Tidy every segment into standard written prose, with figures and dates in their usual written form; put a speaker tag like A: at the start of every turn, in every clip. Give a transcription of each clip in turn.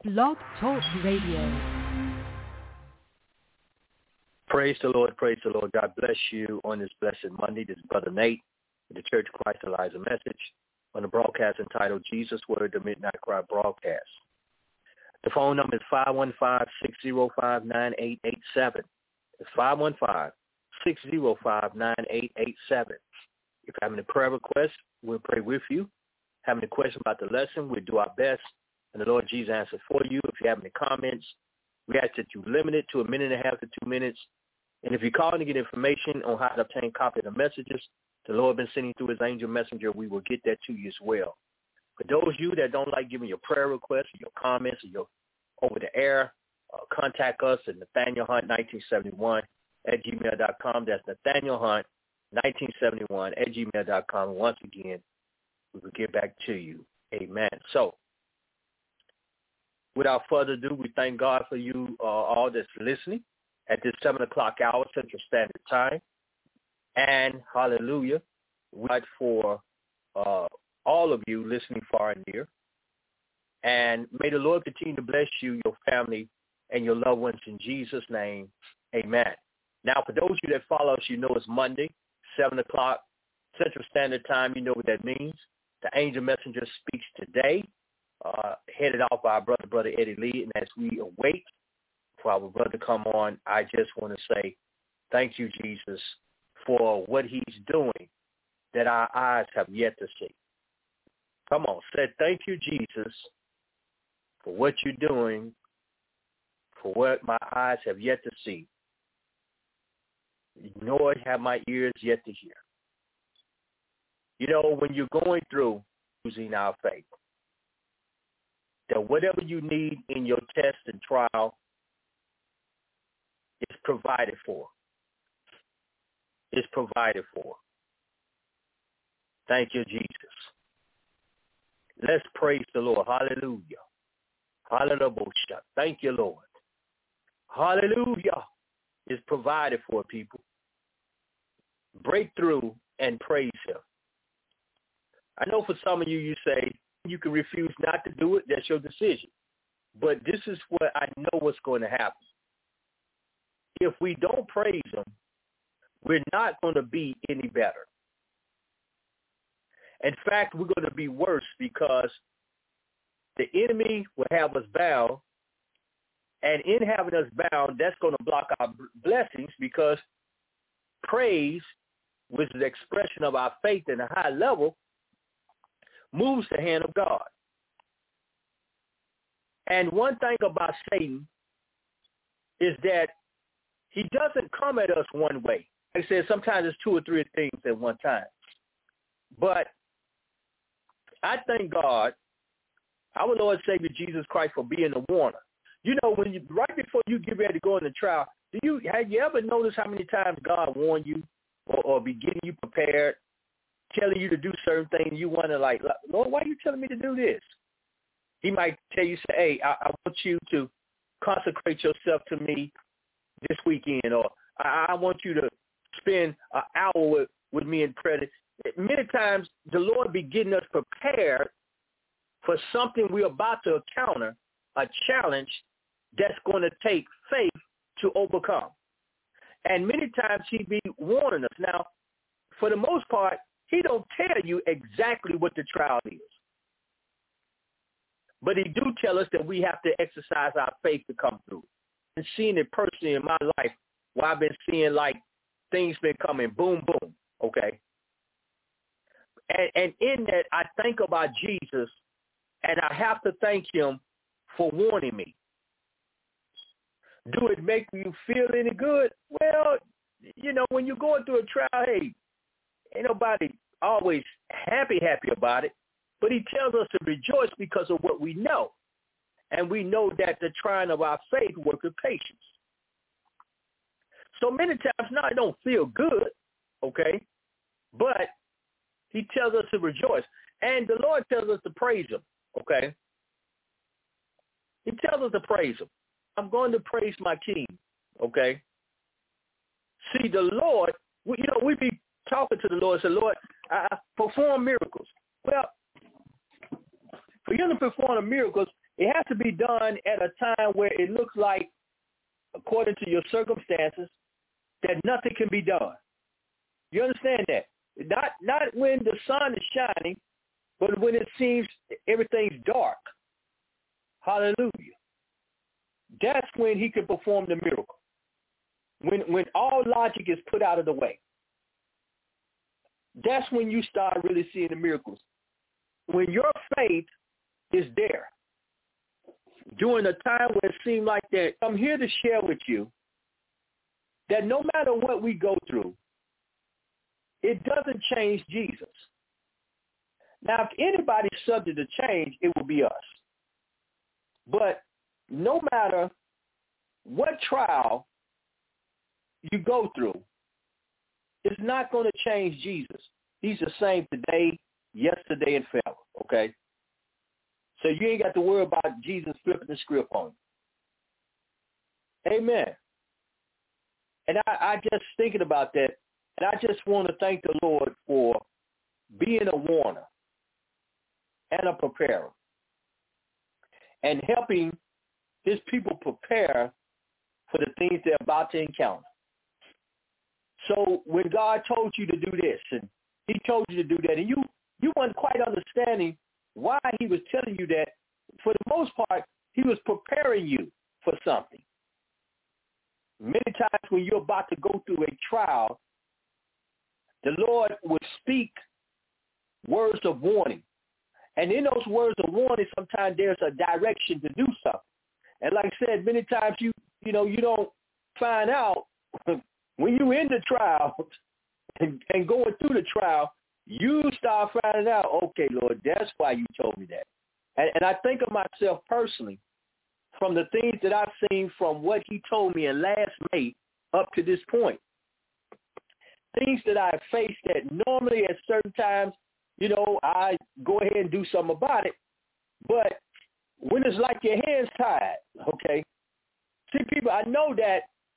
A: Blog Talk Radio.
B: Praise the Lord, praise the Lord. God bless you on this blessed Monday. This is Brother Nate with the Church of Christ Eliza message on the broadcast entitled Jesus Word, the Midnight Cry broadcast. The phone number is 515-605-9887. It's 515-605-9887. If you have any prayer requests, we'll pray with you. Have any questions about the lesson, we'll do our best, and the Lord Jesus answer for you. If you have any comments, we ask that you limit it to 1.5 minutes to 2 minutes. And if you're calling to get information on how to obtain a copy of the messages the Lord has been sending through his angel messenger, we will get that to you as well. For those of you that don't like giving your prayer requests or your comments or your over the air, contact us at NathanielHunt1971@gmail.com. That's NathanielHunt1971@gmail.com. And once again, we will get back to you. Amen. So, without further ado, we thank God for you all that's listening at this 7 o'clock hour, Central Standard Time. And hallelujah, we fight for all of you listening far and near. And may the Lord continue to bless you, your family, and your loved ones in Jesus' name. Amen. Now, for those of you that follow us, you know it's Monday, 7 o'clock Central Standard Time. You know what that means. The angel messenger speaks today, headed off by our Brother Eddie Lee. And as we await for our brother to come on, I just want to say thank you, Jesus, for what he's doing that our eyes have yet to see. Come on, say thank you, Jesus, for what you're doing, for what my eyes have yet to see, nor have my ears yet to hear. You know, when you're going through losing our faith, that whatever you need in your test and trial is provided for. Is provided for. Thank you, Jesus. Let's praise the Lord. Hallelujah. Hallelujah. Thank you, Lord. Hallelujah is provided for, people. Break through and praise him. I know for some of you, you say you can refuse not to do it. That's your decision. But this is what I know what's going to happen. If we don't praise him, we're not going to be any better. In fact, we're going to be worse because the enemy will have us bound. And in having us bound, that's going to block our blessings because praise, which is the expression of our faith in a high level, moves the hand of God. And one thing about Satan is that he doesn't come at us one way. Like I said, sometimes it's 2 or 3 things at one time. But I thank God, our Lord and Savior Jesus Christ, for being a warner. You know, when you right before you get ready to go in the trial, have you ever noticed how many times God warned you or be getting you prepared, telling you to do certain things? You wonder, like, Lord, why are you telling me to do this? He might tell you, say, hey, I want you to consecrate yourself to me this weekend, or I want you to spend an hour with me in prayer. Many times the Lord be getting us prepared for something we're about to encounter, a challenge that's going to take faith to overcome. And many times he be warning us. Now, for the most part, he don't tell you exactly what the trial is. But he do tell us that we have to exercise our faith to come through. And seeing it personally in my life, where I've been seeing like things been coming boom, boom, okay? And in that, I think about Jesus, and I have to thank him for warning me. Do it make you feel any good? Well, you know, when you're going through a trial, hey, ain't nobody always happy about it, but he tells us to rejoice because of what we know. And we know that the trying of our faith worketh patience. So many times now it don't feel good, okay? But he tells us to rejoice. And the Lord tells us to praise him, okay? He tells us to praise him. I'm going to praise my King, okay? See, the Lord, we be talking to the Lord and say, Lord, perform miracles. Well, for him to perform the miracles, it has to be done at a time where it looks like, according to your circumstances, that nothing can be done. You understand that? Not when the sun is shining, but when it seems everything's dark. Hallelujah. That's when he can perform the miracle. When all logic is put out of the way. That's when you start really seeing the miracles. When your faith is there. During a time where it seemed like that, I'm here to share with you that no matter what we go through, it doesn't change Jesus. Now, if anybody's subject to change, it will be us. But no matter what trial you go through, it's not going to change Jesus. He's the same today, yesterday, and forever, okay? So you ain't got to worry about Jesus flipping the script on you. Amen. And I just thinking about that, and I just want to thank the Lord for being a warner and a preparer and helping his people prepare for the things they're about to encounter. So when God told you to do this, and he told you to do that, and you weren't quite understanding why he was telling you that, for the most part, he was preparing you for something. Many times when you're about to go through a trial, the Lord would speak words of warning. And in those words of warning, sometimes there's a direction to do something. And like I said, many times you don't find out when you're in the trial and going through the trial, you start finding out, okay, Lord, that's why you told me that. And I think of myself personally from the things that I've seen from what he told me in last May up to this point. Things that I've faced that normally at certain times, I go ahead and do something about it. But when it's like your hands tied, okay, see, people, I know that,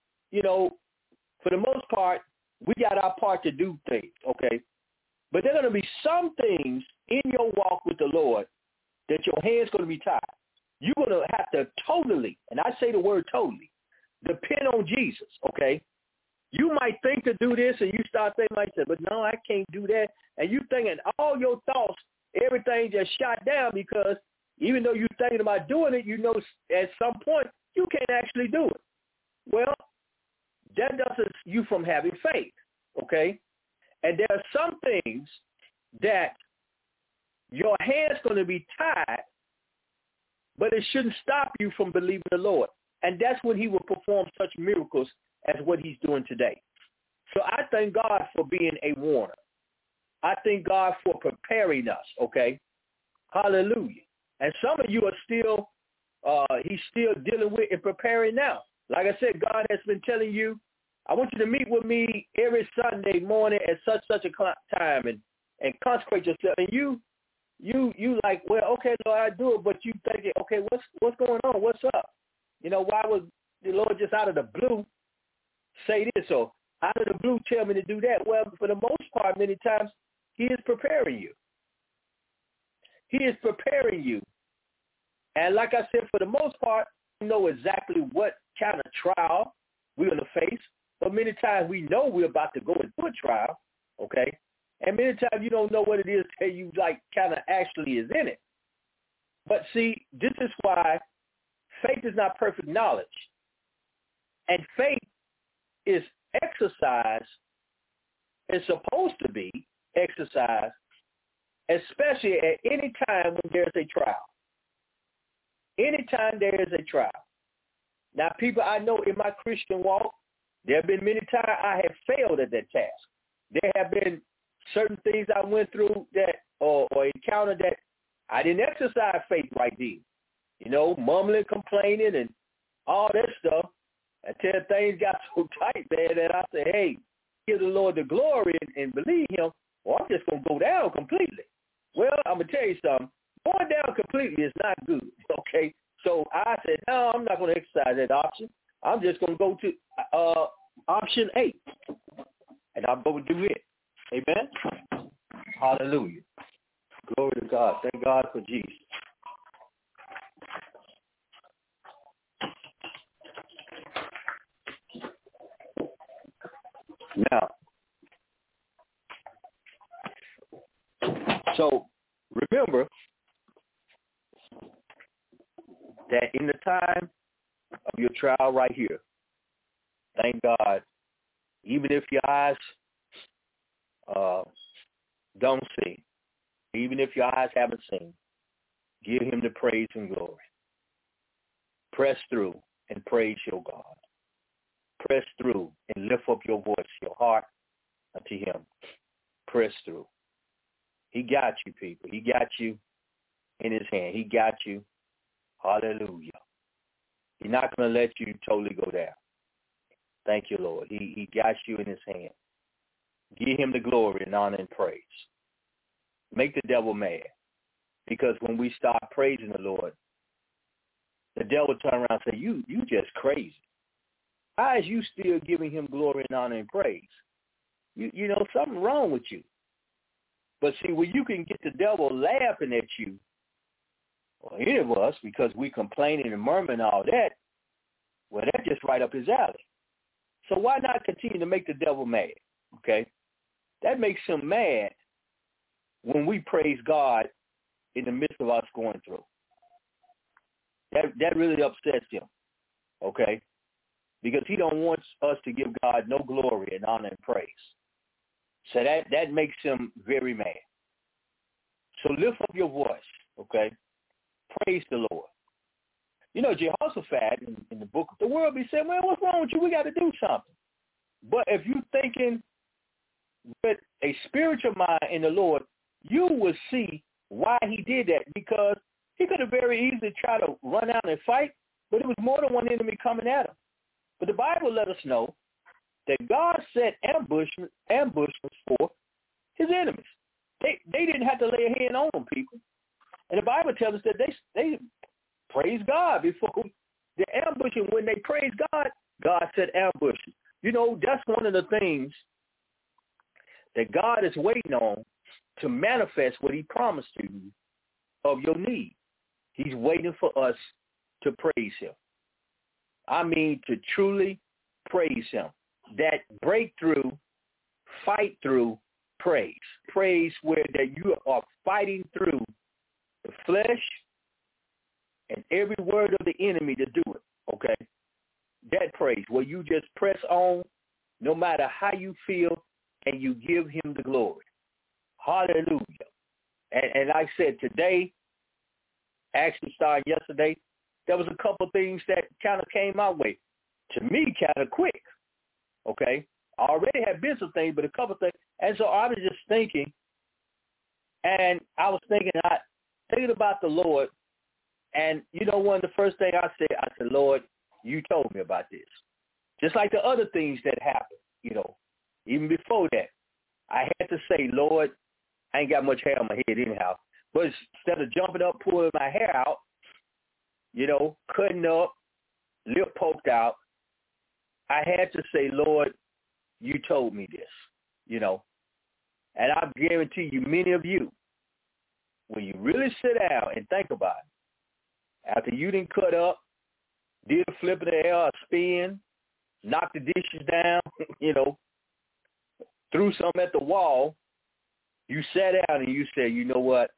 B: for the most part, we got our part to do things, okay? But there are going to be some things in your walk with the Lord that your hand's going to be tied. You're going to have to totally, and I say the word totally, depend on Jesus, okay? You might think to do this, and you start thinking like that, but no, I can't do that. And you thinking all your thoughts, everything just shot down because even though you're thinking about doing it, at some point you can't actually do it. Well, that doesn't you from having faith, okay? And there are some things that your hand's going to be tied, but it shouldn't stop you from believing the Lord. And that's when he will perform such miracles as what he's doing today. So I thank God for being a warner. I thank God for preparing us, okay? Hallelujah. And some of you are still, he's still dealing with and preparing now. Like I said, God has been telling you, I want you to meet with me every Sunday morning at such a time and consecrate yourself. And you like, well, okay, Lord, I do it, but you thinking, okay, what's going on? What's up? Why would the Lord just out of the blue say this or out of the blue tell me to do that? Well, for the most part, many times, he is preparing you. He is preparing you. And like I said, for the most part, we know exactly what kind of trial we're going to face. But many times we know we're about to go into a trial, okay? And many times you don't know what it is till you kind of actually is in it. But see, this is why faith is not perfect knowledge. And faith is exercised, it's supposed to be exercised, especially at any time when there's a trial. Anytime there is a trial. Now, people, I know in my Christian walk, there have been many times I have failed at that task. There have been certain things I went through that or encountered that I didn't exercise faith right then. Mumbling, complaining, and all that stuff until things got so tight, man, that I said, hey, give the Lord the glory and believe him, or I'm just going to go down completely. Well, I'm going to tell you something. Going down completely is not good, okay? So I said, no, I'm not going to exercise that option. I'm just going to go to option 8, and I'm going to do it. Amen? Hallelujah. Glory to God. Thank God for Jesus. Now, so remember that in the time of your trial right here, thank God, even if your eyes don't see, even if your eyes haven't seen, give him the praise and glory. Press through and praise your God. Press through and lift up your voice, your heart unto him. Press through. He got you, people. He got you in his hand. He got you. Hallelujah. He's not going to let you totally go down. Thank you, Lord. He got you in his hand. Give him the glory and honor and praise. Make the devil mad. Because when we start praising the Lord, the devil turn around and say, you just crazy. How is you still giving him glory and honor and praise? You know, something wrong with you. But see, when you can get the devil laughing at you, or any of us, because we complaining and murmuring and all that, well, that's just right up his alley. So why not continue to make the devil mad, okay? That makes him mad when we praise God in the midst of us going through. That really upsets him, okay? Because he don't want us to give God no glory and honor and praise. So that makes him very mad. So lift up your voice, okay? Praise the Lord. You know, Jehoshaphat in the book of the world be saying, well, what's wrong with you? We got to do something. But if you're thinking with a spiritual mind in the Lord, you will see why he did that, because he could have very easily tried to run out and fight, but it was more than one enemy coming at him. But the Bible let us know that God set ambushes for his enemies. They didn't have to lay a hand on them, people. And the Bible tells us that they praised God before the ambush. And when they praised God, God set ambushes. You know, that's one of the things that God is waiting on to manifest what he promised to you of your need. He's waiting for us to praise him. I mean, to truly praise him. That breakthrough, fight through praise. Praise where that you are fighting through the flesh and every word of the enemy to do it, okay? That praise where you just press on no matter how you feel and you give him the glory. Hallelujah. And like I said, today, actually started yesterday, there was a couple things that kind of came my way. To me, kind of quick, okay? I already had been some things, but a couple things. And so I was just thinking, and I was thinking about the Lord, and you know, one of the first things I said, Lord, you told me about this. Just like the other things that happened, you know, even before that, I had to say, Lord, I ain't got much hair on my head anyhow, but instead of jumping up, pulling my hair out, you know, cutting up, lip poked out, I had to say, Lord, you told me this, you know. And I guarantee you, many of you, when you really sit down and think about it, after you didn't cut up, did a flip of the air, a spin, knocked the dishes down, you know, threw something at the wall, you sat down and you said, you know what?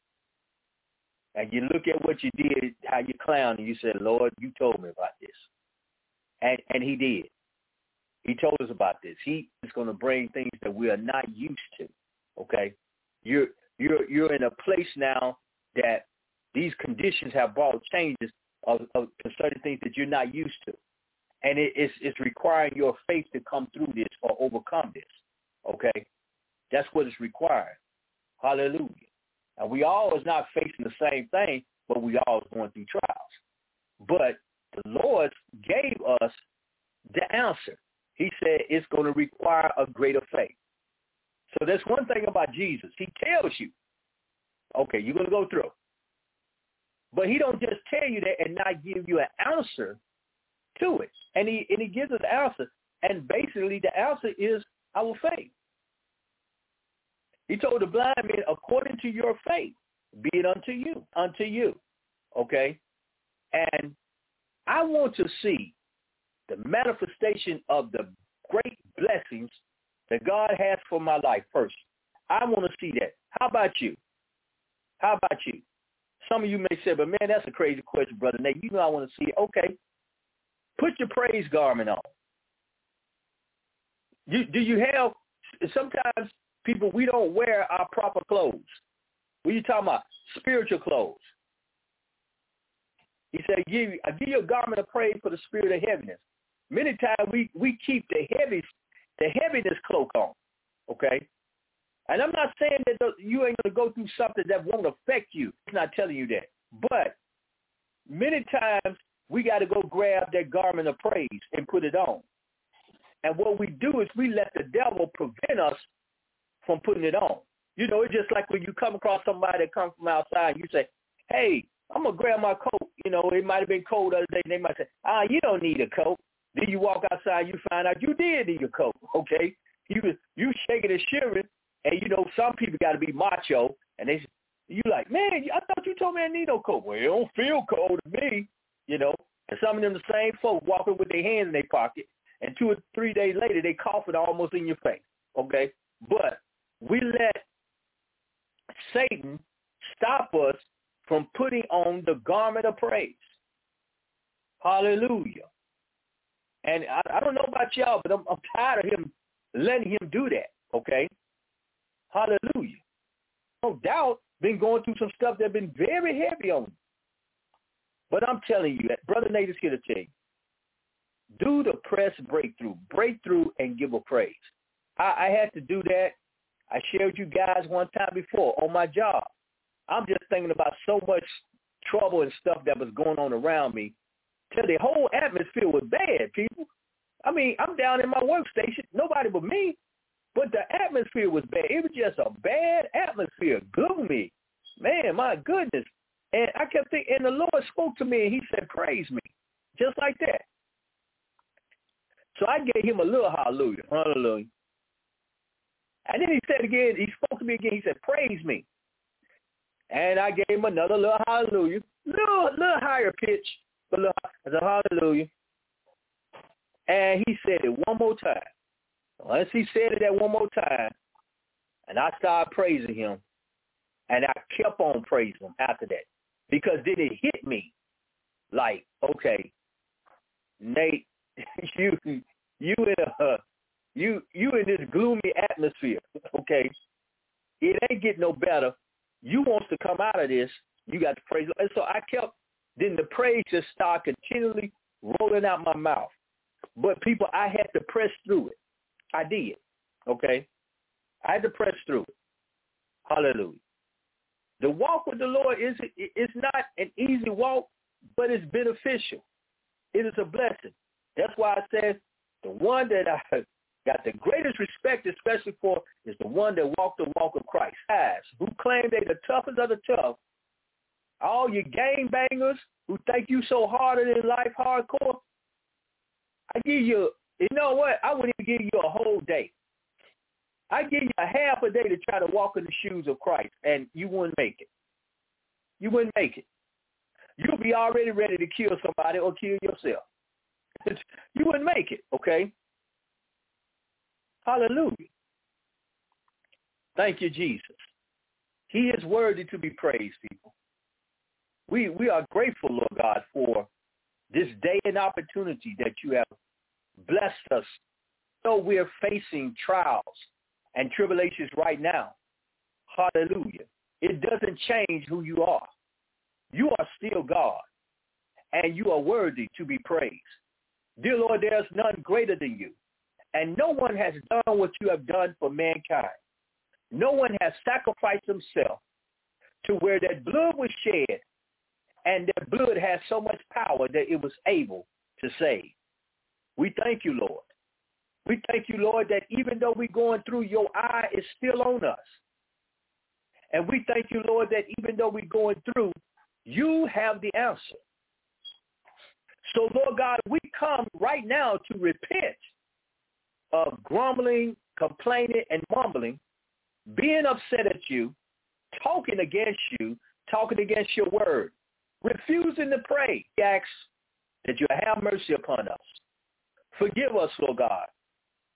B: And you look at what you did, how you clowned, and you said, Lord, you told me about this. And he did. He told us about this. He is going to bring things that we are not used to, okay? You're in a place now that these conditions have brought changes of certain things that you're not used to. And it's requiring your faith to come through this or overcome this, okay? That's what it's requiring. Hallelujah. And we always not facing the same thing, but we always going through trials. But the Lord gave us the answer. He said it's going to require a greater faith. So that's one thing about Jesus. He tells you, okay, you're going to go through. But he don't just tell you that and not give you an answer to it. And he gives us the answer. And basically the answer is our faith. He told the blind man, according to your faith, be it unto you. Okay? And I want to see the manifestation of the great blessings that God has for my life first. I want to see that. How about you? How about you? Some of you may say, but man, that's a crazy question, Brother Nate. You know I want to see it. Okay. Put your praise garment on. Do you have, sometimes people, we don't wear our proper clothes. What are you talking about? Spiritual clothes. He said, I give you a garment of praise for the spirit of heaviness. Many times we keep the heaviness cloak on, okay? And I'm not saying that you ain't going to go through something that won't affect you. I'm not telling you that. But many times we got to go grab that garment of praise and put it on. And what we do is we let the devil prevent us from putting it on. You know, it's just like when you come across somebody that comes from outside, you say, hey, I'm going to grab my coat. You know, it might have been cold the other day, and they might say, you don't need a coat. Then you walk outside, you find out you did need a coat, okay? You shaking and shivering, and, you know, some people got to be macho, and you like, man, I thought you told me I need no coat. Well, it don't feel cold to me, you know. And some of them the same folk walking with their hands in their pocket, and 2 or 3 days later, they coughing almost in your face, okay? But we let Satan stop us from putting on the garment of praise. Hallelujah. And I don't know about y'all, but I'm tired of him letting him do that, okay? Hallelujah. No doubt been going through some stuff that's been very heavy on him. But I'm telling you that Brother Nate is here to tell you, do the press breakthrough. Breakthrough and give a praise. I had to do that. I shared with you guys one time before on my job. I'm just thinking about so much trouble and stuff that was going on around me till the whole atmosphere was bad, people. I mean, I'm down in my workstation, nobody but me, but the atmosphere was bad. It was just a bad atmosphere, gloomy. Man, my goodness. And I kept thinking, and the Lord spoke to me, and he said, praise me, just like that. So I gave him a little hallelujah, hallelujah. And then he said again, he spoke to me again, he said, praise me. And I gave him another little hallelujah, little higher pitch, but I said, hallelujah. And he said it one more time. Once he said it that one more time, and I started praising him, and I kept on praising him after that. Because then it hit me like, okay, Nate, you in this gloomy atmosphere, okay? It ain't getting no better. You wants to come out of this, you got to praise. And so I kept, then the praise just started continually rolling out my mouth. But people, I had to press through it. I did, okay? I had to press through it. Hallelujah. The walk with the Lord is not an easy walk, but it's beneficial. It is a blessing. That's why I said the one that I got the greatest respect, especially for, is the one that walked the walk of Christ. Guys who claim they're the toughest of the tough, all you gang bangers who think you so harder than life hardcore, I give you, you know what? I wouldn't even give you a whole day. I give you a half a day to try to walk in the shoes of Christ, and you wouldn't make it. You wouldn't make it. You'll be already ready to kill somebody or kill yourself. You wouldn't make it, okay? Hallelujah. Thank you, Jesus. He is worthy to be praised, people. We are grateful, Lord God, for this day and opportunity that you have blessed us. So we're facing trials and tribulations right now. Hallelujah. It doesn't change who you are. You are still God, and you are worthy to be praised. Dear Lord, there is none greater than you, and no one has done what you have done for mankind. No one has sacrificed himself to where that blood was shed, and that blood has so much power that it was able to save. We thank you, Lord. We thank you, Lord, that even though we're going through, your eye is still on us. And we thank you, Lord, that even though we're going through, you have the answer. So, Lord God, we come right now to repent of grumbling, complaining, and mumbling, being upset at you, talking against you, talking against your word, refusing to pray. We ask that you have mercy upon us. Forgive us, Lord God.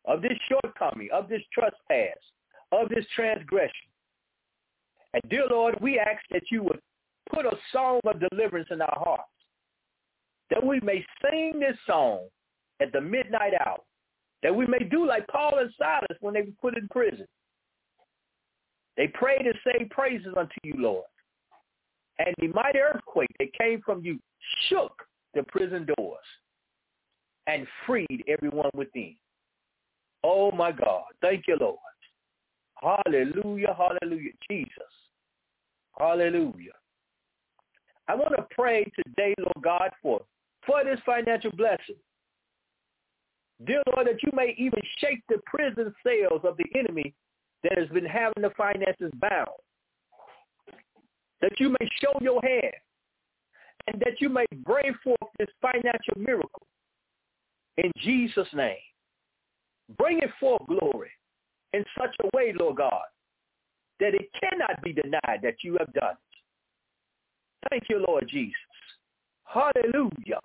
B: of this shortcoming, of this trespass, of this transgression. And dear Lord, we ask that you would put a song of deliverance in our hearts, that we may sing this song at the midnight hour, that we may do like Paul and Silas when they were put in prison. They prayed and sang praises unto you, Lord. And the mighty earthquake that came from you shook the prison doors and freed everyone within. Oh, my God. Thank you, Lord. Hallelujah, hallelujah, Jesus. Hallelujah. I want to pray today, Lord God, for this financial blessing. Dear Lord, that you may even shake the prison cells of the enemy that has been having the finances bound. That you may show your hand and that you may bring forth this financial miracle in Jesus' name. Bring it forth, glory, in such a way, Lord God, that it cannot be denied that you have done it. Thank you, Lord Jesus. Hallelujah.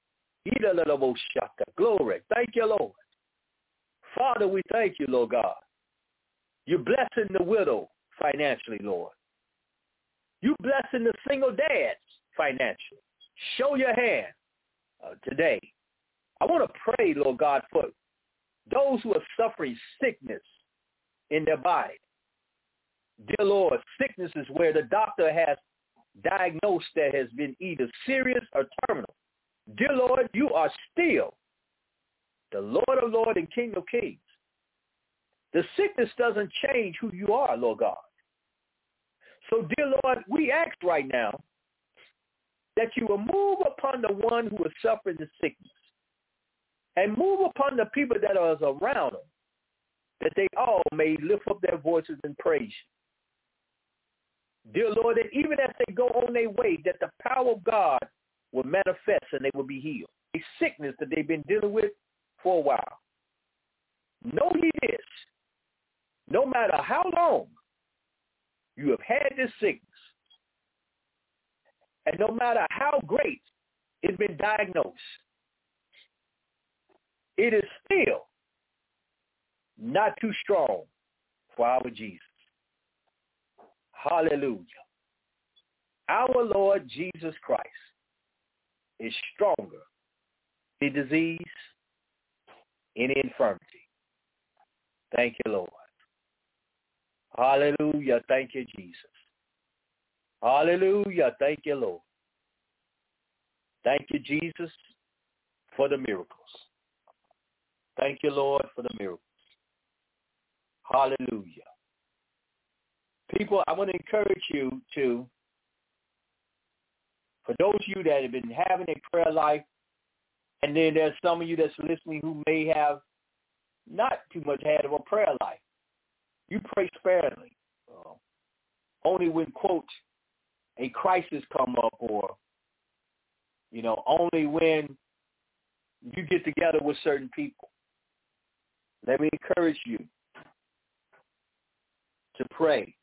B: Glory. Thank you, Lord. Father, we thank you, Lord God. You're blessing the widow financially, Lord. You're blessing the single dads financially. Show your hand today. I want to pray, Lord God, for those who are suffering sickness in their body. Dear Lord, sickness is where the doctor has diagnosed that has been either serious or terminal. Dear Lord, you are still the Lord of Lords and King of Kings. The sickness doesn't change who you are, Lord God. So, dear Lord, we ask right now that you will move upon the one who is suffering the sickness and move upon the people that are around them, that they all may lift up their voices and praise you. Dear Lord, that even as they go on their way, that the power of God will manifest and they will be healed. A sickness that they've been dealing with for a while. Know ye this, no matter how long you have had this sickness, and no matter how great it's been diagnosed, it is still not too strong for our Jesus. Hallelujah. Our Lord Jesus Christ is stronger in disease, in infirmity. Thank you, Lord. Hallelujah. Thank you, Jesus. Hallelujah. Thank you, Lord. Thank you, Jesus, for the miracles. Thank you, Lord, for the miracles. Hallelujah. People, I want to encourage you to, for those of you that have been having a prayer life, and then there's some of you that's listening who may have not too much had of a prayer life. You pray sparingly. Only when, quote, a crisis come up, or, only when you get together with certain people. Let me encourage you to pray.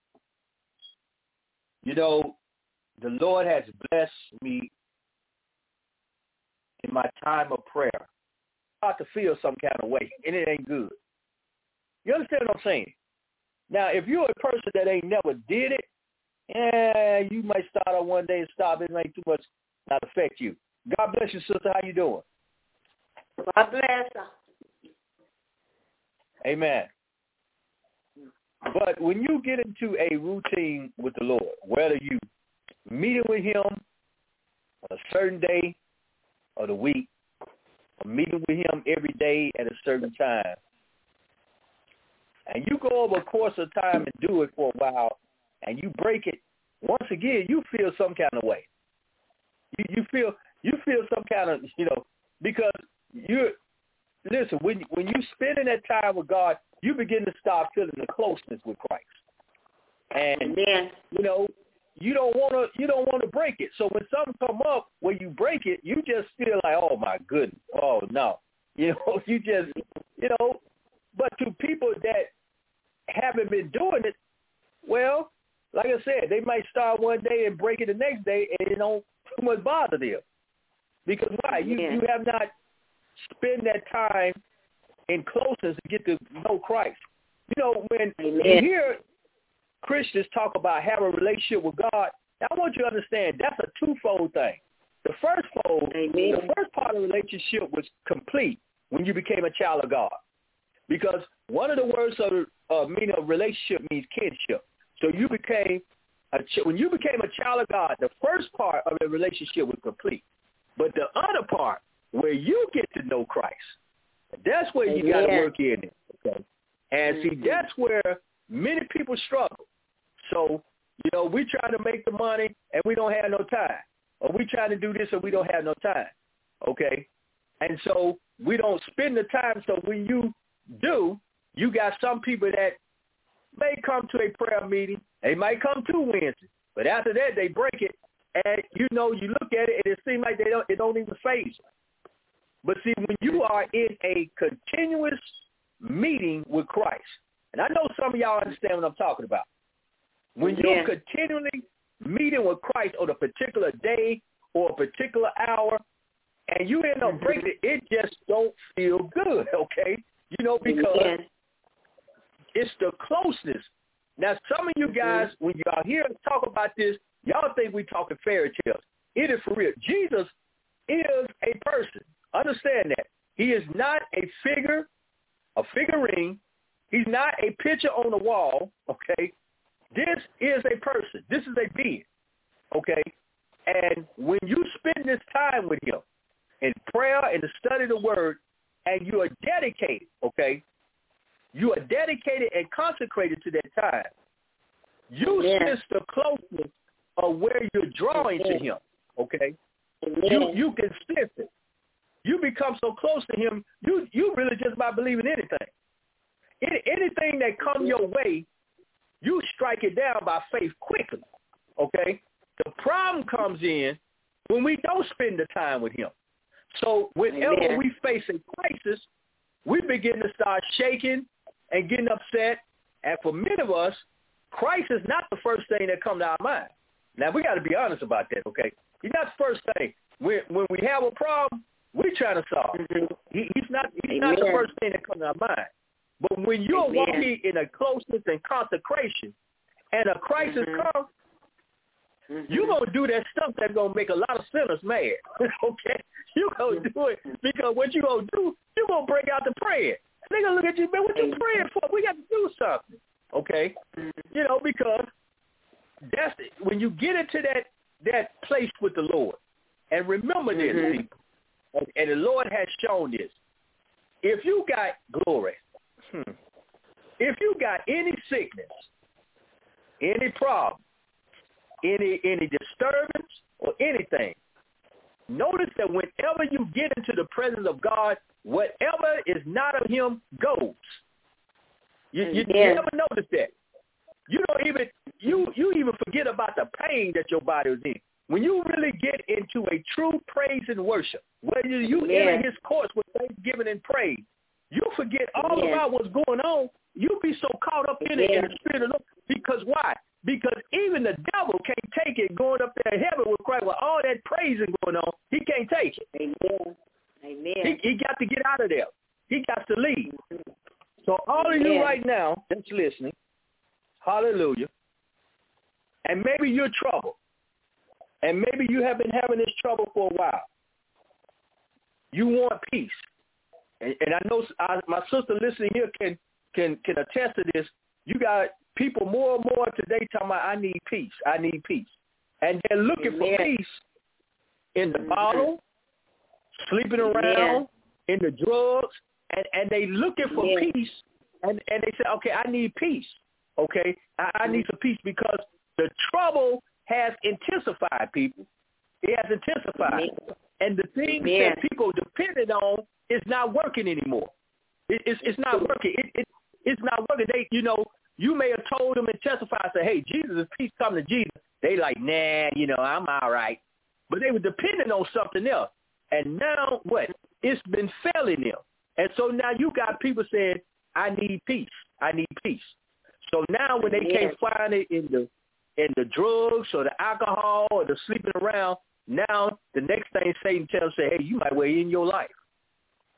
B: The Lord has blessed me in my time of prayer. I'm about to feel some kind of way, and it ain't good. You understand what I'm saying? Now, if you're a person that ain't never did it, you might start on one day and stop. It ain't too much not affect you. God bless you, sister. How you doing?
C: God bless her.
B: Amen. But when you get into a routine with the Lord, whether you meeting with him on a certain day of the week, or meeting with him every day at a certain time, and you go over a course of time and do it for a while, and you break it, once again, you feel some kind of way. You feel some kind of, because listen, when you spending that time with God, you begin to start feeling the closeness with Christ. And you don't want to break it. So when something come up where you break it, you just feel like, oh my goodness, oh no. You just, but to people that haven't been doing it, well, like I said, they might start one day and break it the next day, and it don't too much bother them. Because why? You have not spent that time in closeness to get to know Christ. You know, when
C: Amen.
B: you hear Christians talk about having a relationship with God, I want you to understand that's a twofold thing. The first part of the relationship was complete when you became a child of God, because one of the words of meaning of relationship means kinship. So when you became a child of God, the first part of the relationship was complete. But the other part, where you get to know Christ, that's where you got to work in it. Okay? And see, that's where many people struggle. So, you know, we try to make the money and we don't have no time. Or we try to do this and we don't have no time. Okay? And so we don't spend the time. So when you do, you got some people that may come to a prayer meeting. They might come 2 Wednesdays. But after that, they break it. And, you know, you look at it and it seems like it don't even faze them. But see, when you are in a continuous meeting with Christ, and I know some of y'all understand what I'm talking about. When you're continually meeting with Christ on a particular day or a particular hour, and you end up breaking it just don't feel good, okay? You know, because it's the closeness. Now, some of you guys, when y'all hear us talk about this, y'all think we talking fairy tales. It is for real. Jesus is a person. Understand that. He is not a figurine. He's not a picture on the wall, okay? This is a person. This is a being, okay? And when you spend this time with him in prayer and the study of the word, and you are dedicated, okay? You are dedicated and consecrated to that time. You sense the closeness of where you're drawing to him, okay? You can sense it. You become so close to him, you really just about believing anything. Anything that comes your way, you strike it down by faith quickly, okay? The problem comes in when we don't spend the time with him. So whenever we face a crisis, we begin to start shaking and getting upset. And for many of us, Christ is not the first thing that comes to our mind. Now, we got to be honest about that, okay? He's not the first thing. When we have a problem, we're trying to solve it. He's not the first thing that comes to our mind. But when you're walking in a closeness and consecration and a crisis comes, you're going to do that stuff that's going to make a lot of sinners mad, okay? You're going to do it because what you're going to do, you're going to break out the prayer. They're going to look at you, man, what you praying for? We got to do something, okay? You know, because that's when you get into that place with the Lord. And remember this, people, and the Lord has shown this. If you got glory, if you got any sickness, any problem, any disturbance or anything, notice that whenever you get into the presence of God, whatever is not of him goes. You never notice that. You don't even you even forget about the pain that your body was in. When you really get into a true praise and worship, where you enter his courts with thanksgiving and praise, you forget all about what's going on. You'll be so caught up in it in the spirit of the Lord. Because why? Because even the devil can't take it going up there in heaven with Christ with all that praising going on. He can't take it.
C: Amen.
B: He got to get out of there. He got to leave. So all of you right now that's listening, hallelujah, and maybe you're troubled, and maybe you have been having this trouble for a while. You want peace. And I know my sister listening here can attest to this. You got people more and more today talking about, I need peace. I need peace. And they're looking for peace in the bottle, sleeping around, in the drugs, and they looking for peace. And they say, okay, I need peace. Okay, I need some peace because the trouble has intensified, people. It has intensified. And the things that people depended on is not working anymore. It's not working. It's not working. You may have told them and testified, say, hey, Jesus is peace, come to Jesus. They like, nah, I'm all right. But they were depending on something else. And now what? It's been failing them. And so now you got people saying, I need peace. I need peace. So now when they can't find it in the drugs or the alcohol or the sleeping around, now the next thing Satan tells them, hey, you might well end your life.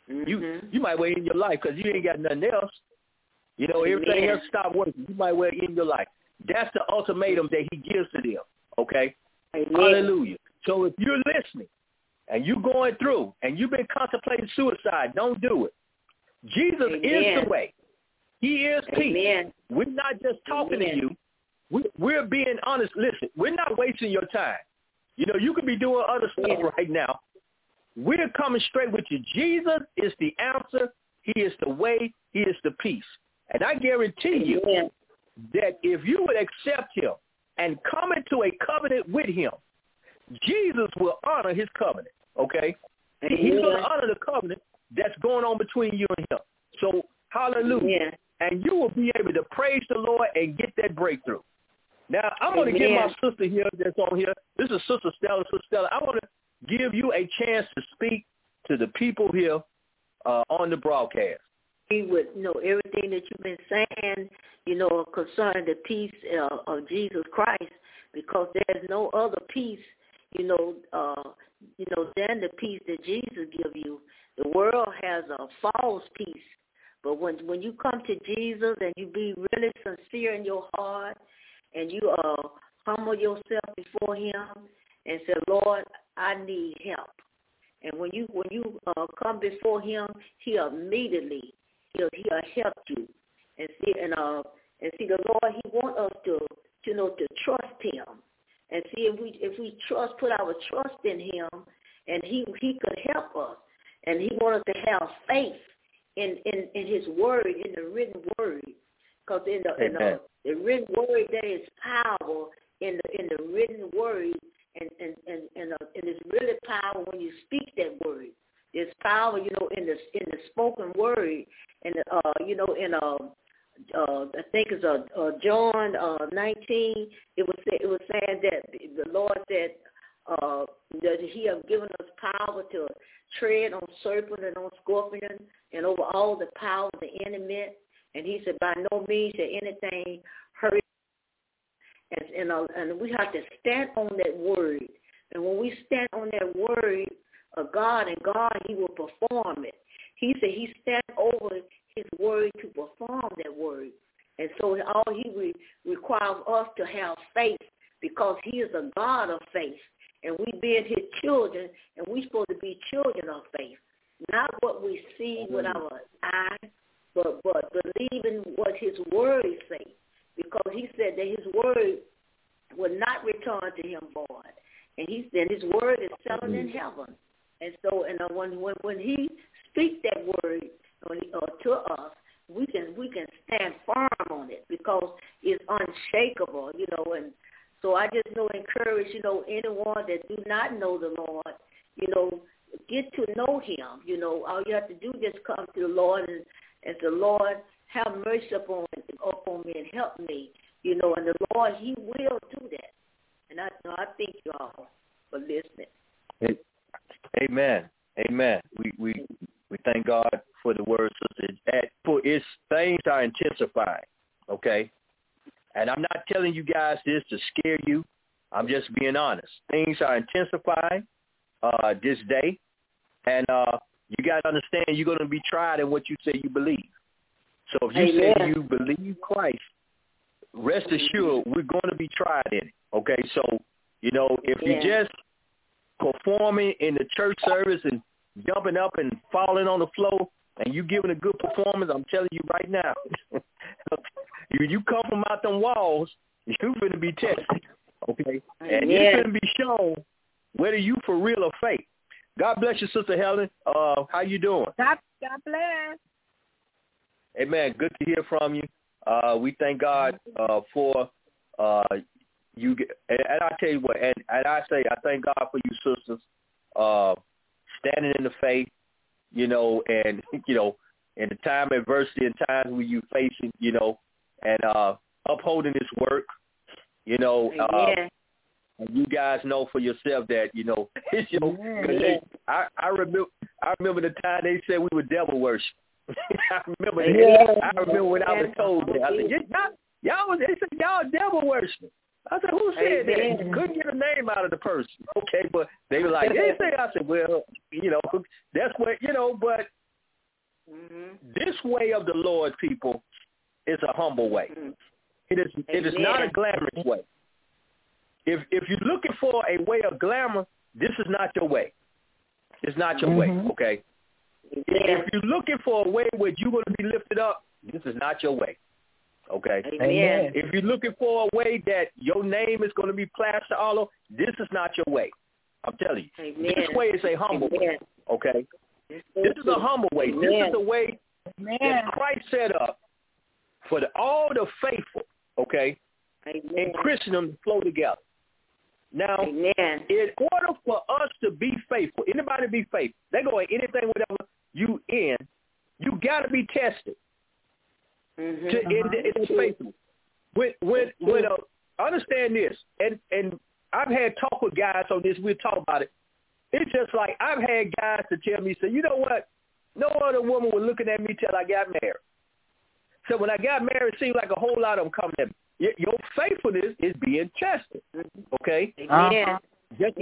B: You might well end your life because you ain't got nothing else. You know, everything else stop working. You might well end your life. That's the ultimatum that he gives to them, okay?
C: Amen.
B: Hallelujah. So if you're listening and you're going through and you've been contemplating suicide, don't do it. Jesus is the way. He is peace. We're not just talking to you. We're being honest. Listen, we're not wasting your time. You know, you could be doing other stuff right now. We're coming straight with you. Jesus is the answer. He is the way. He is the peace. And I guarantee you that if you would accept him and come into a covenant with him, Jesus will honor his covenant, okay? He's going to honor the covenant that's going on between you and him. So, hallelujah. And you will be able to praise the Lord and get that breakthrough. Now, I'm going to give my sister here that's on here. This is Sister Stella. Sister Stella, I want to give you a chance to speak to the people here on the broadcast.
C: With everything that you've been saying, concerning the peace of Jesus Christ, because there's no other peace, than the peace that Jesus gives you. The world has a false peace, but when you come to Jesus and you be really sincere in your heart, and you humble yourself before him and say, Lord, I need help. And when you come before him, he'll immediately he'll help you. And see the Lord, he wants us to trust him. And see if we put our trust in him, and he could help us. And he wants us to have faith in his word, in the written word. Because in the written word, there is power in the written word, and it's really power when you speak that word. There's power, in the spoken word, and I think it's John 19. It was saying that the Lord said that he has given us power to tread on serpents and on scorpions and over all the power of the enemy. And he said, by no means shall anything hurt. And we have to stand on that word. And when we stand on that word of God, he will perform it. He said he stands over his word to perform that word. And so all he requires us to have faith, because he is a God of faith. And we being his children, and we're supposed to be children of faith. Not what we see with our eyes, but believing what his word say, because he said that his word will not return to him void, and he said his word is settled in heaven. And so, when he speaks that word to us, we can stand firm on it, because it's unshakable, And so I just encourage anyone that do not know the Lord, get to know him. All you have to do is just come to the Lord and say, Lord, have mercy upon me and help me, and the Lord, he will do that. And I thank you all for listening.
B: Amen. Amen. We thank God for the word, sister. For its things are intensifying, okay? And I'm not telling you guys this to scare you. I'm just being honest. Things are intensifying this day, and you got to understand you're going to be tried in what you say you believe. So if you say you believe Christ, rest assured we're going to be tried in it, okay? So, if you're just performing in the church service and jumping up and falling on the floor and you giving a good performance, I'm telling you right now, you come from out them walls, you're going to be tested, okay? And it's going to be shown whether you for real or fake. God bless you, Sister Helen. How you doing?
D: God bless.
B: Amen. Good to hear from you. We thank God for you. And I tell you what, and I thank God for you, sisters, standing in the faith, and, in the time of adversity and times when you facing, and upholding this work, and you guys know for yourself that, it's I remember the time they said we were devil worship. I remember when I was told that. I said, they said y'all devil worship. I said, who said that? You couldn't get a name out of the person. Okay, but they were like, they say, I said, well, that's what, but This way of the Lord, people, is a humble way. It is not a glamorous way. If you're looking for a way of glamour, this is not your way. It's not your way, okay? If you're looking for a way where you're going to be lifted up, this is not your way, okay?
C: Amen.
B: If you're looking for a way that your name is going to be plastered all over, this is not your way. I'm telling you.
C: Amen.
B: This way is a humble way, okay? This is a humble way.
C: Amen.
B: This is the way that Christ set up for all the faithful, okay, in Christendom to flow together. Now, in order for us to be faithful, anybody be faithful, they go in anything, whatever you in, you got to be tested it's faithful. Understand this, and I've had talk with guys on this. We'll talk about it. It's just like I've had guys to tell me, say, you know what? No other woman was looking at me till I got married. So when I got married, it seemed like a whole lot of them coming at me. Your faithfulness is being tested, okay?
C: Amen.
B: Just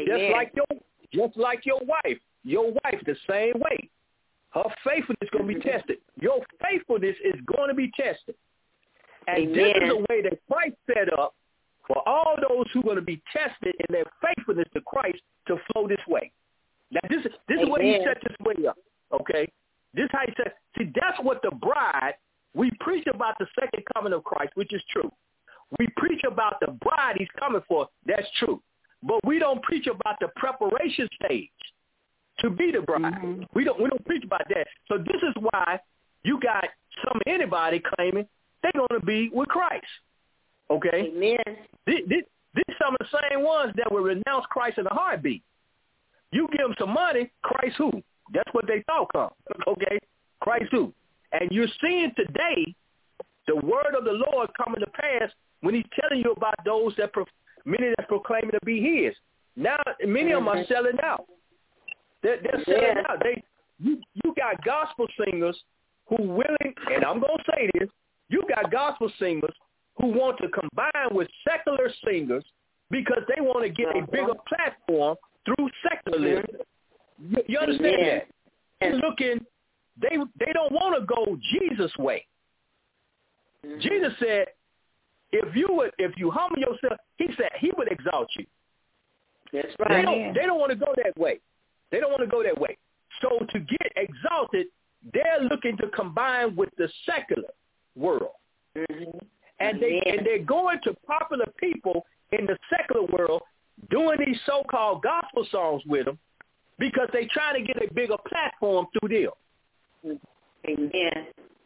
B: like your wife. Your wife, the same way. Her faithfulness is going to be tested. Your faithfulness is going to be tested. And this is a way that Christ set up for all those who are going to be tested in their faithfulness to Christ to flow this way. Now, this is what he set this way up, okay? This is how he said, see, that's what the bride, we preach about the second coming of Christ, which is true. We preach about the bride he's coming for, that's true. But we don't preach about the preparation stage to be the bride. We don't preach about that. So this is why you got anybody claiming they're going to be with Christ. Okay?
C: Amen.
B: These some of the same ones that will renounce Christ in a heartbeat. You give them some money, Christ who? That's what they thought come. Okay? Christ who? And you're seeing today the word of the Lord coming to pass when he's telling you about those that many that's proclaiming to be his. Now, many of them are selling out. They're selling out. You got gospel singers who willing, and I'm going to say this, you got gospel singers who want to combine with secular singers because they want to get a bigger platform through secularism. You understand that? They're looking, they don't want to go Jesus' way. Jesus said, if you humble yourself, he said he would exalt you.
C: That's right.
B: They don't want to go that way. They don't want to go that way. So to get exalted, they're looking to combine with the secular world. And they're going to popular people in the secular world doing these so-called gospel songs with them because they try to get a bigger platform through them.
C: Amen.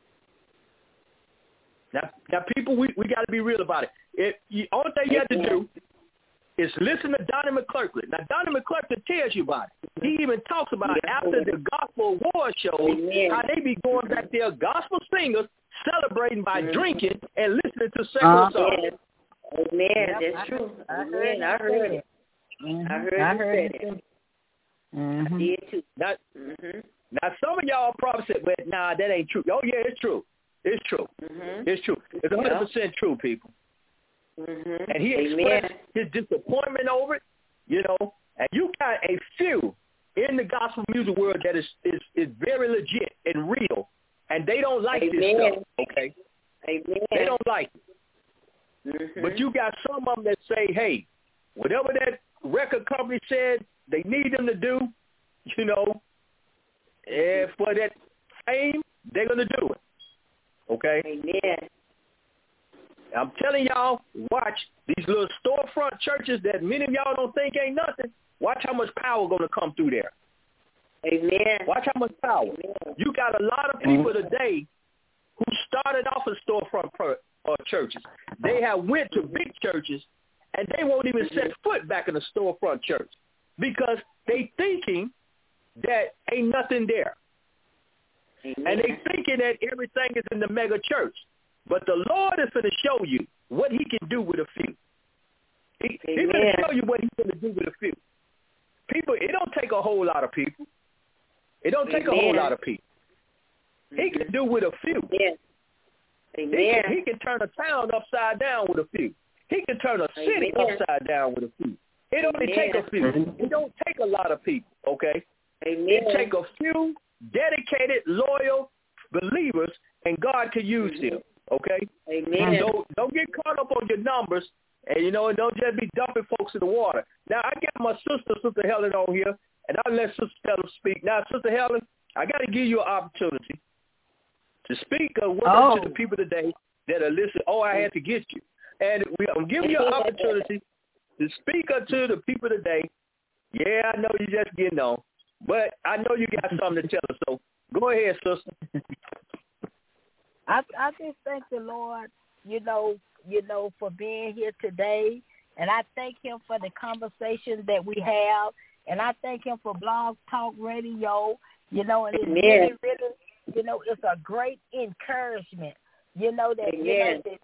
B: Now people, we got to be real about it. Only thing you have to do is listen to Donnie McClurkin. Now, Donnie McClurkin tells you about it. He even talks about it after the gospel award shows, how they be going back there, gospel singers, celebrating by drinking and listening to secular songs.
C: Amen. That's true. Amen. I heard it. I heard it. I did too. Now, some of y'all probably said, "But nah, that ain't true." Oh yeah, it's true. It's true. It's true. It's 100% true, people. And he expressed his disappointment over it, you know. And you got a few in the gospel music world that is very legit and real, and they don't like this stuff. Okay, they don't like it. But you got some of them that say, "Hey, whatever that record company said they need them to do, you know, for that fame, they're gonna do it." Okay. Amen.
B: I'm telling y'all, watch these little storefront churches that many of y'all don't think ain't nothing. Watch how much power going to come through there.
C: Amen.
B: Watch how much power. Amen. You got a lot of people today who started off as storefront churches. They have went to big churches, and they won't even set foot back in a storefront church because they thinking that ain't nothing there. Amen. And they thinking that everything is in the mega church. But the Lord is going to show you what he can do with a few. He's going to show you what he's going to do with a few. People, it don't take a whole lot of people. It don't take a whole lot of people. He can do with a few. He can turn a town upside down with a few. He can turn a city upside down with a few. It only take a few. It don't take a lot of people, okay? It take a few dedicated, loyal believers, and God can use them. Okay?
C: Amen.
B: Don't get caught up on your numbers, and and don't just be dumping folks in the water. Now I got my Sister Helen, on here, and I'll let Sister Helen speak. Now, Sister Helen, I got to give you an opportunity to speak a word to the people today that are listening. I had to get you, and I'm giving you an opportunity to speak unto the people today. Yeah, I know you just getting on, but I know you got something to tell us. So go ahead, sister.
D: I just thank the Lord, for being here today, and I thank Him for the conversation that we have, and I thank Him for Blog Talk Radio, and it's really, it's a great encouragement, that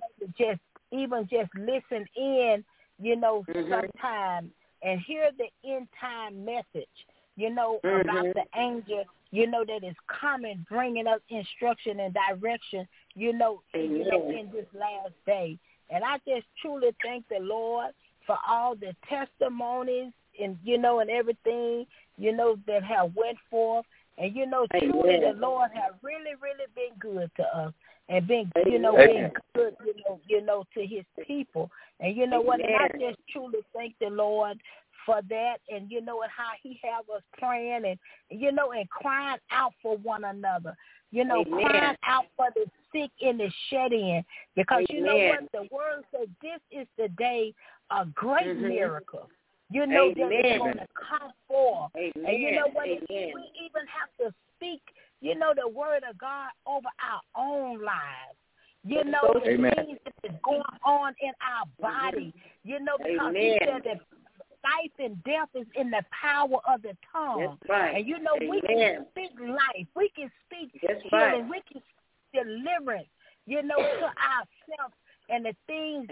D: just listen in, sometime and hear the end time message, about the angel, that is coming, bringing us instruction and direction, in this last day. And I just truly thank the Lord for all the testimonies and, and everything, that have went forth. And, truly the Lord has really, really been good to us and been, been good, to His people. And you know what? And I just truly thank the Lord for that, and and how He have us praying and and crying out for one another, crying out for the sick and the shed in, because you know what, the word said this is the day a great miracle, that is going to come forth. And you know what, we even have to speak, the word of God over our own lives. The things that is going on in our body, because He said that life and death is in the power of the tongue. And we can speak life. We can speak healing. We can speak deliverance, to ourselves and the things,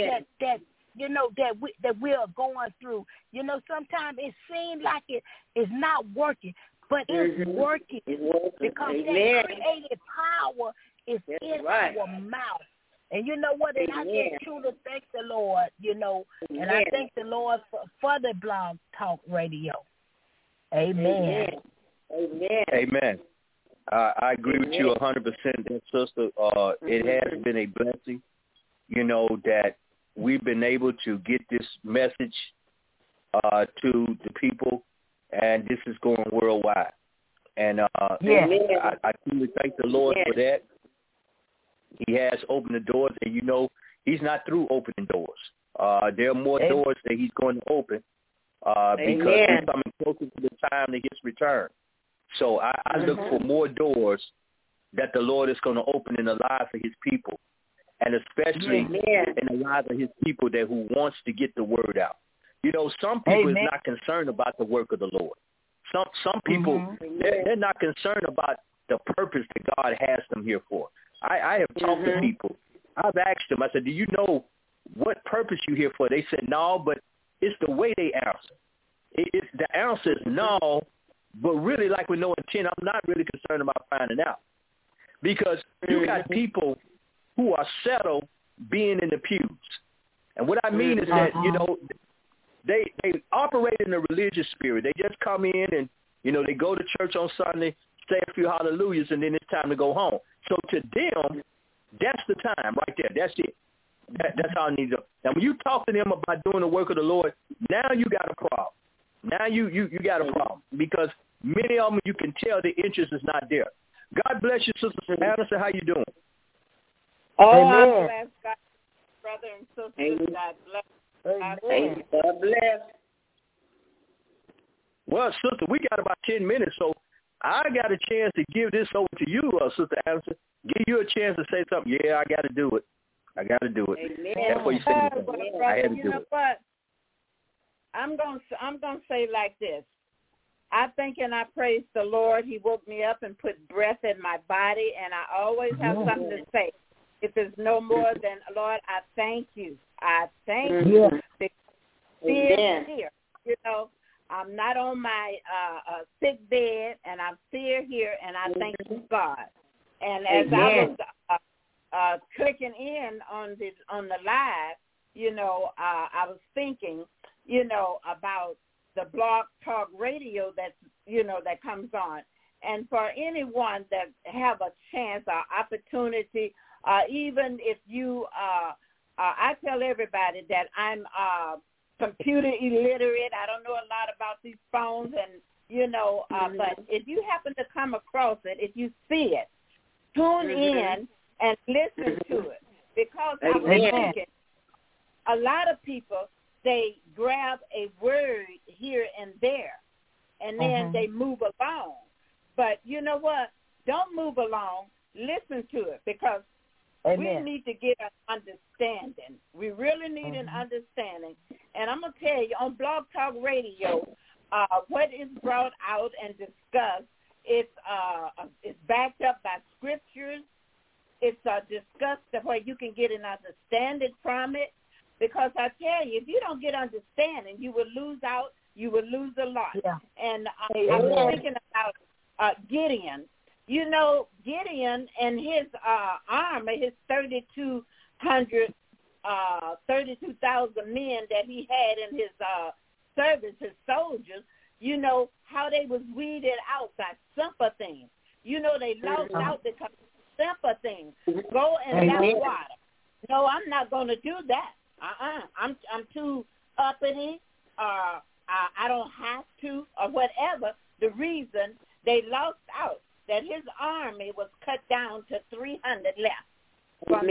D: that we are going through. Sometimes it seems like it is not working, but it's working because that creative power is in our mouth. And you know what? And I just truly thank the Lord, and I thank the Lord for the Blog Talk Radio. Amen.
B: Amen. I agree with you 100%, sister. It has been a blessing, that we've been able to get this message to the people, and this is going worldwide. And I truly thank the Lord for that. He has opened the doors, and He's not through opening doors. There are more doors that He's going to open because we're coming closer to the time of His return. So I look for more doors that the Lord is going to open in the lives of His people, and especially in the lives of His people who wants to get the word out. Some people is not concerned about the work of the Lord. Some people, they're not concerned about the purpose that God has them here for. I have talked to people. I've asked them, I said, do you know what purpose you here for? They said, no, but it's the way they answer. The answer is no, but really, like with no intent, I'm not really concerned about finding out. Because you got people who are settled being in the pews. And what I mean is that, they operate in the religious spirit. They just come in and, they go to church on Sunday, say a few hallelujahs, and then it's time to go home. So to them, that's the time right there. That's it. That's all I need to know. Now, when you talk to them about doing the work of the Lord, now you got a problem. Now you got a problem because many of them, you can tell the interest is not there. God bless you, Sister Anderson. How you doing?
E: I'm blessed, God, brother and sister. God bless.
C: God bless.
B: Well, sister, we got about 10 minutes, so I got a chance to give this over to you, Sister Anderson. Give you a chance to say something. Yeah, I got to do it.
C: Amen.
B: That's what you said. I had to do it.
E: What? I'm gonna say like this. I thank and I praise the Lord. He woke me up and put breath in my body, and I always have something to say. If it's no more than, Lord, I thank you. I thank you. Still here. I'm not on my sick bed, and I'm still here, and I thank God. And as I was clicking in on the live, I was thinking, about the Blog Talk Radio that comes on. And for anyone that have a chance or opportunity, even if you, I tell everybody that I'm computer illiterate. I don't know a lot about these phones, and but if you happen to come across it, if you see it, tune in and listen to it, because I was thinking a lot of people, they grab a word here and there, and then they move along. But you know what? Don't move along. Listen to it, because we need to get an understanding. We really need an understanding. And I'm going to tell you, on Blog Talk Radio, what is brought out and discussed, it's backed up by scriptures. It's discussed where you can get an understanding from it. Because I tell you, if you don't get understanding, you will lose out. You will lose a lot. Yeah. And I was thinking about Gideon. You know, Gideon and his army, his 32,000 men that he had in his service, his soldiers, you know, how they was weeded out by simple things. You know, they lost out because of simple things. Go and have water. No, I'm not going to do that. I'm too uppity, I don't have to, or whatever the reason. They lost out, that his army was cut down to 300 left. From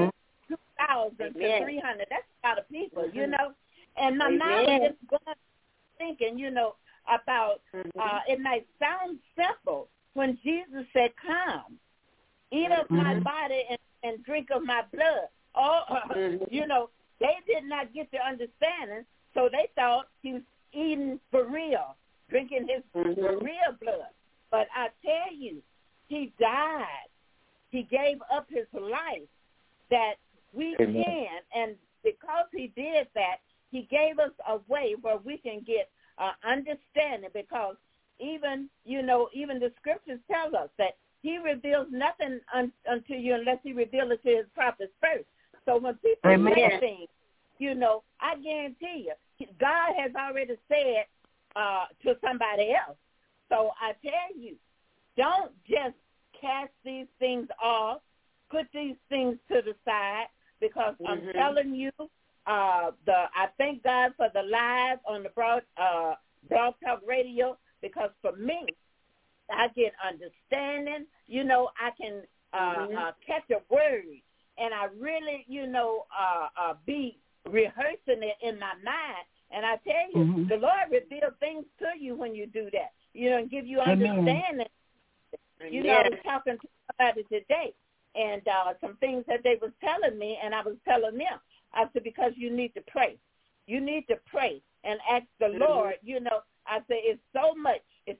E: 2,000 to 300. That's a lot of people, you know. And my mind was just going thinking, you know, about, it might sound simple when Jesus said, come, eat of my body and drink of my blood. You know, they did not get the understanding, so they thought he was eating for real, drinking his for real blood. But I tell you, he died. He gave up his life that we can. And because he did that, he gave us a way where we can get understanding, because even, you know, even the scriptures tell us that he reveals nothing unto you unless he reveals it to his prophets first. So when people say things, you know, I guarantee you, God has already said to somebody else. So I tell you, don't just cast these things off, put these things to the side, because I'm telling you, I thank God for the live on the Blog Talk Radio, because for me, I get understanding. You know, I can catch a word, and I really, you know, be rehearsing it in my mind. And I tell you, the Lord reveals things to you when you do that, you know, and give you understanding. You know, I was talking to somebody today, and some things that they was telling me, and I was telling them, I said, because you need to pray. You need to pray and ask the Lord, you know. I said, it's so much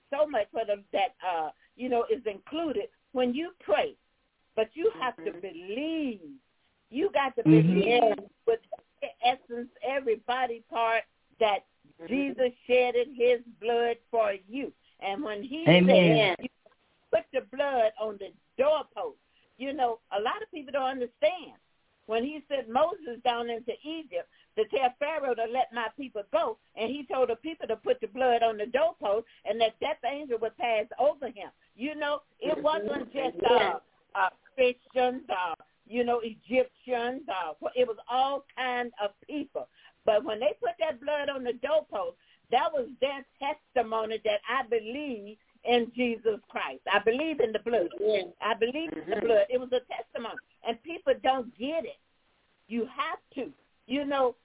E: that, you know, is included when you pray. But you have to believe. You got to believe with essence, every body part, that Jesus shedded his blood for you. And when he said, you put the blood on the doorpost, you know, a lot of people don't understand. When he sent Moses down into Egypt to tell Pharaoh to let my people go, and he told the people to put the blood on the doorpost, and that death angel would pass over him. You know, it wasn't just Christians, you know, Egyptians. It was all kinds of people. But when they put that blood on the doorpost, that was their testimony that I believe in Jesus Christ. I believe in the blood. I believe in the blood. It was a testimony. And people don't get it. You have to. You know,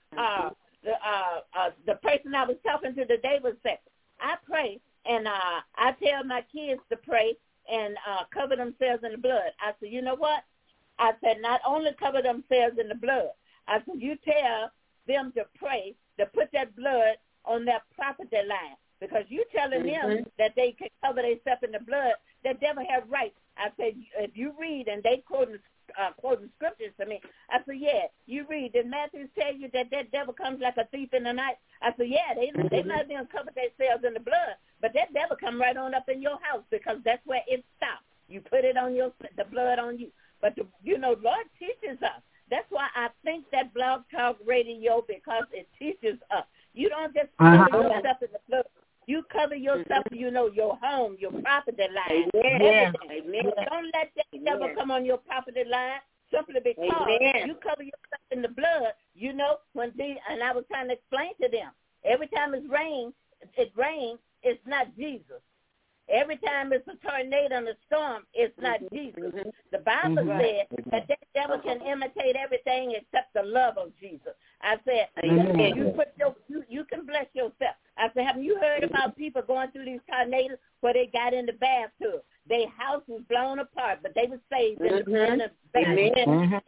E: the person I was talking to today was saying, I pray, and I tell my kids to pray and cover themselves in the blood. I said, you know what? I said, not only cover themselves in the blood, I said, you tell them to pray, to put that blood on their property line, because you telling them that they can cover themselves in the blood, the devil have right. I said, if you read, and they quoting scriptures to me, I said, yeah, you read. Did Matthew tell you that devil comes like a thief in the night? I said, yeah, they might be uncovered themselves in the blood, but that devil come right on up in your house, because that's where it stops. You put it on the blood on you. But, you know, Lord teaches us. That's why I think that Blog Talk Radio, because it teaches us. You don't just put yourself in the blood. You cover yourself, you know, your home, your property line.
C: Amen.
E: Don't let that devil come on your property line simply because you cover yourself in the blood. You know, and I was trying to explain to them, every time it rains, it's not Jesus. Every time it's a tornado and a storm, it's not Jesus. The Bible said that devil can imitate everything except the love of Jesus. I said, you can bless yourself. I said, haven't you heard about people going through these tornadoes where they got in the bathtub? Their house was blown apart, but they were saved in the bathtub.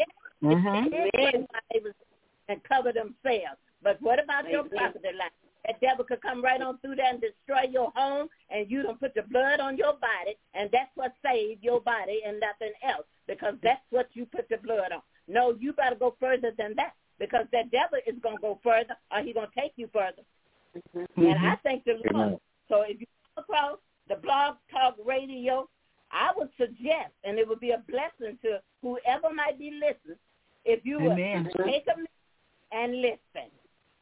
E: And cover themselves. But what about your property line? That devil could come right on through there and destroy your home, and you don't put the blood on your body, and that's what saved your body and nothing else, because that's what you put the blood on. No, you better go further than that, because that devil is going to go further, or he's going to take you further. And I thank the Lord. So if you come across the Blog Talk Radio, I would suggest, and it would be a blessing to whoever might be listening, if you would take a minute and listen.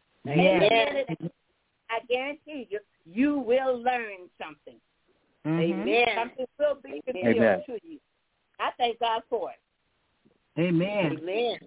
E: I guarantee you, you will learn something. Amen. Something will be revealed to you. I thank God for it.
B: Amen.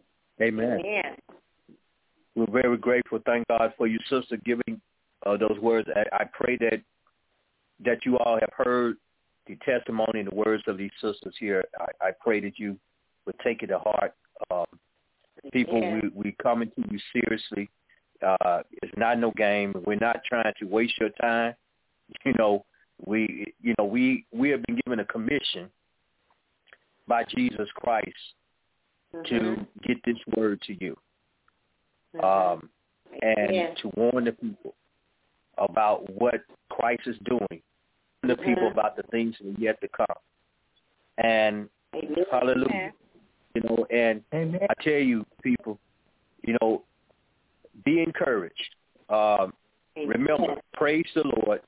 B: We're very grateful. Thank God for you, sister, giving those words. I pray that you all have heard the testimony and the words of these sisters here. I pray that you would take it to heart. People, we coming to you seriously. It's not no game. We're not trying to waste your time. We have been given a commission by Jesus Christ to get this word to you, and to warn the people about what Christ is doing, the people about the things that are yet to come. And hallelujah, and I tell you, people, be encouraged. Remember, praise the Lord.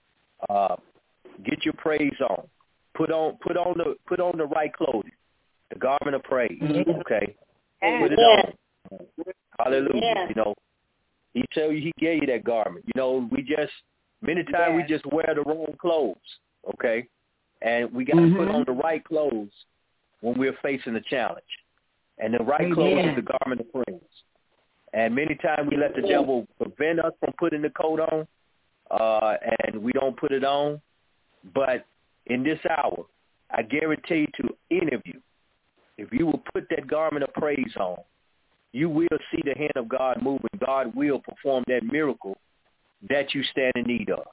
B: Get your praise on. Put on the right clothing, the garment of praise. Okay, put it on. Hallelujah. He tell you, he gave you that garment. Many times we just wear the wrong clothes. Okay, and we got to put on the right clothes when we're facing a challenge. And the right clothes is the garment of praise. And many times we let the devil prevent us from putting the coat on, and we don't put it on. But in this hour, I guarantee to any of you, if you will put that garment of praise on, you will see the hand of God moving. God will perform that miracle that you stand in need of.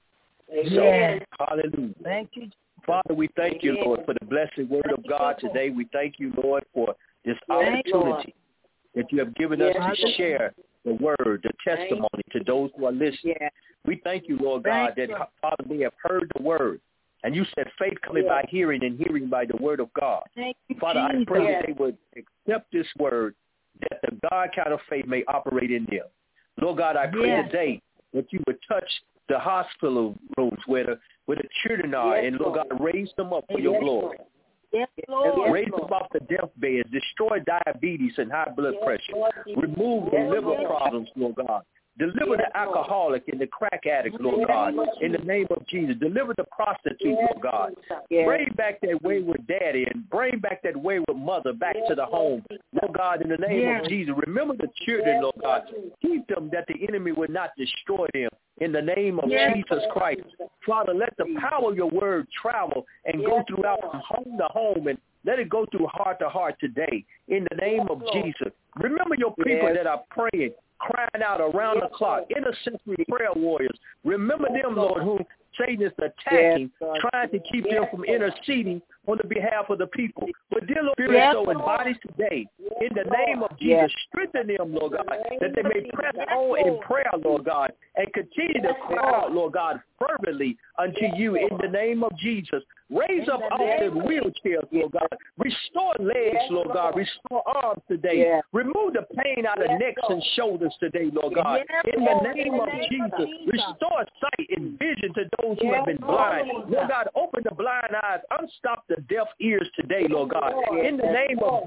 B: So, hallelujah.
D: Thank you.
B: Father, we thank you, Lord, for the blessed word of God today. We thank you, Lord, for this opportunity that you have given us to share the word, the testimony to those who are listening. We thank you, Lord God, that, Father, they have heard the word. And you said faith coming by hearing and hearing by the word of God. Father, I pray that they would accept this word, that the God kind of faith may operate in them. Lord God, I pray today that you would touch the hospital rooms where the children are, and Lord God, raise them up for your glory. Raise them off the deathbeds, destroy diabetes and high blood pressure, remove the liver problems, Lord God. Deliver the alcoholic and the crack addict, Lord God, in the name of Jesus. Deliver the prostitute, Lord God. Bring back that wayward daddy and bring back that wayward mother back to the home, Lord God, in the name of Jesus. Remember the children, Lord God. Keep them that the enemy will not destroy them in the name of Jesus Christ. Father, let the power of your word travel and go throughout from home to home, and let it go through heart to heart today in the name of Jesus. Remember your people that are praying, crying out around the clock, intercessory prayer warriors. Remember them, Lord, who Satan is attacking, trying to keep them from interceding on the behalf of the people. But dear Lord, spirit, soul, and bodies today, in the name of Jesus, strengthen them, Lord God, that they may press on in prayer, Lord God, and continue to cry out, Lord God, fervently unto you in the name of Jesus. Raise up off their wheelchairs, Lord God. Restore legs, Lord God. Restore arms today. Remove the pain out of necks and shoulders today, Lord God. In the name of Jesus. Restore sight and vision to those who have been blind. Lord God, open the blind eyes. Unstop the deaf ears today, Lord God. In the name of Jesus.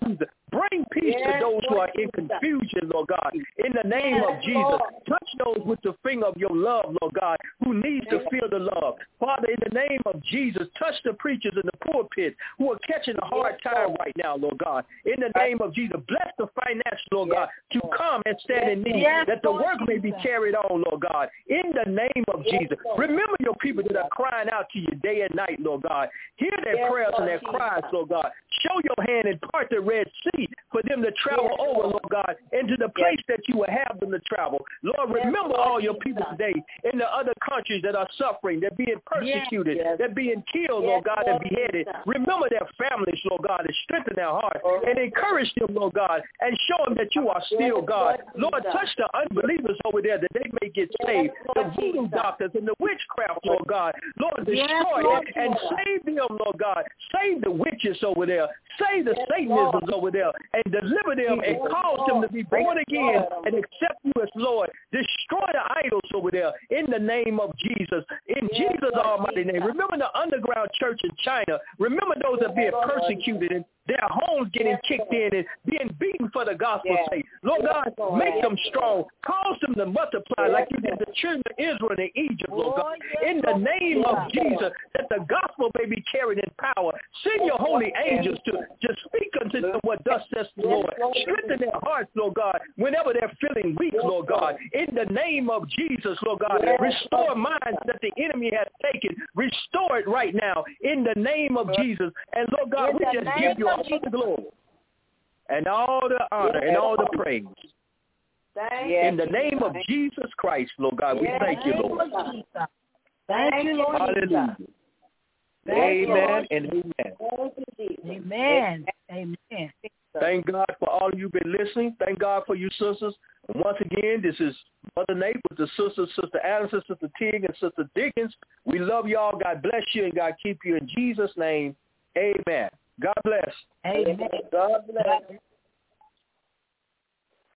B: Bring peace to those who are in confusion, Lord God. In the name of Jesus, touch those with the finger of your love, Lord God, who needs to feel the love. Father, in the name of Jesus, touch the preachers in the pulpit who are catching a hard time right now, Lord God. In the name of Jesus, bless the finance, Lord God, to come and stand in need, that the work may be carried on, Lord God. In the name of Jesus, remember your people that are crying out to you day and night, Lord God. Hear their prayers and their cries, Lord God. Show your hand and part the Red Sea for them to travel over, Lord God, into the place that you will have them to travel. Lord, remember all your people today in the other countries that are suffering. They're being persecuted. They're being killed, Lord God, and beheaded. Remember their families, Lord God, and strengthen their hearts and encourage them, Lord God, and show them that you are still God. Lord, touch the unbelievers over there that they may get saved. The voodoo doctors and the witchcraft, Lord God. Lord, destroy it and save them, Lord God. Save the witches over there. Save the Satanisms over there and deliver them and cause them to be born again and accept you as Lord. Destroy the idols over there in the name of Jesus. In Jesus' almighty name. Remember the underground church in China. Remember those that are being persecuted and their homes getting kicked in and being beaten for the gospel's sake. Lord God, make them strong. Cause them to multiply like you did the children of Israel in Egypt, Lord God. In the name of Jesus, that the gospel may be carried in power. Send your holy angels to just speak unto them what thus says the Lord. Strengthen their hearts, Lord God, whenever they're feeling weak, Lord God. In the name of Jesus, Lord God, restore minds that the enemy has taken. Restore it right now in the name of Jesus. And Lord God, we just give you all the glory and all the honor and all the praise. In the name of Jesus Christ, Lord God, we thank you, Lord.
D: Thank you, Lord.
B: Hallelujah. Amen and
D: amen. Amen.
B: Thank God for all of you been listening. Thank God for you sisters. And once again, this is Mother Nate with the sisters, Sister Allison, Sister Tig, and Sister Dickens. We love y'all. God bless you and God keep you in Jesus' name. Amen. God bless.
D: Amen.
C: God bless.